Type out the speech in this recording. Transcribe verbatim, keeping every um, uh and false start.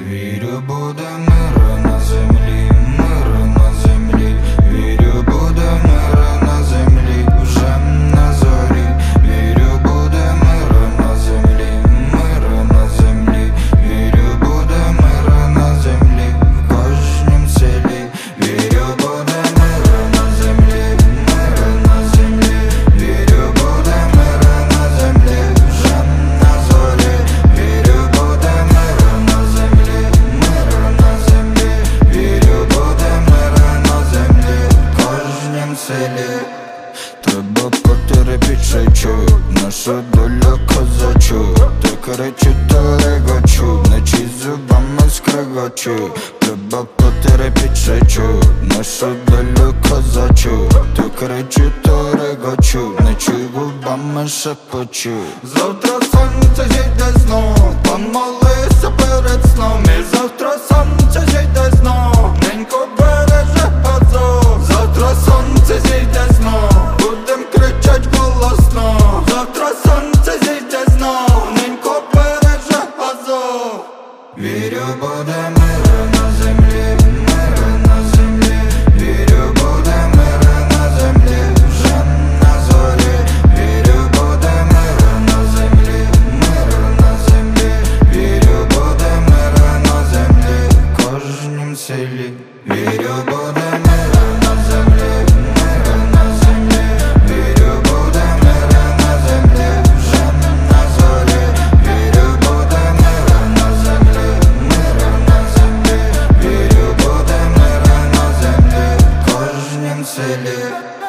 Вірю, буде мир на землі, мир на землі. Вірю, буде мир на землі, вже на зорі. Вірю, буде мир на землі, мир на землі. Вірю, буде мир на землі, в кожнім селі. Вірю, буде мир на землі, мир на землі. Вірю, буде мир на землі, вже на зорі. Вірю, буде мир на землі, мир на землі. Вірю, буде мир на землі, в кожнім селі. Треба потерпічачу, наша доля козачу. Ти кричу, то регочу, ночі зубами скрегочу. Треба потерпічачу, наша доля козачу. Ти кричу, то регочу, ночі губами шепочу. Завтра сонце зійде знов, помолися перед сном. І завтра сонце зійде знов, ненько береже Азов. Завтра сонце зійде знов, будем кричать голосно. Завтра сонце зійде знов, ненько береже Азов. Вірю, буде мир на землі, мир на землі. Вірю, буде мир на землі, вже на зорі. Вірю, буде мир на землі, мир на землі. Вірю, буде мир на землі, в кожнім селі. Вірю, буде мир на землі, мир на землі. Вірю, буде мир на землі, вже на зорі. Вірю, буде мир на землі, мир на землі. Вірю, буде мир на землі, в кожнім селі.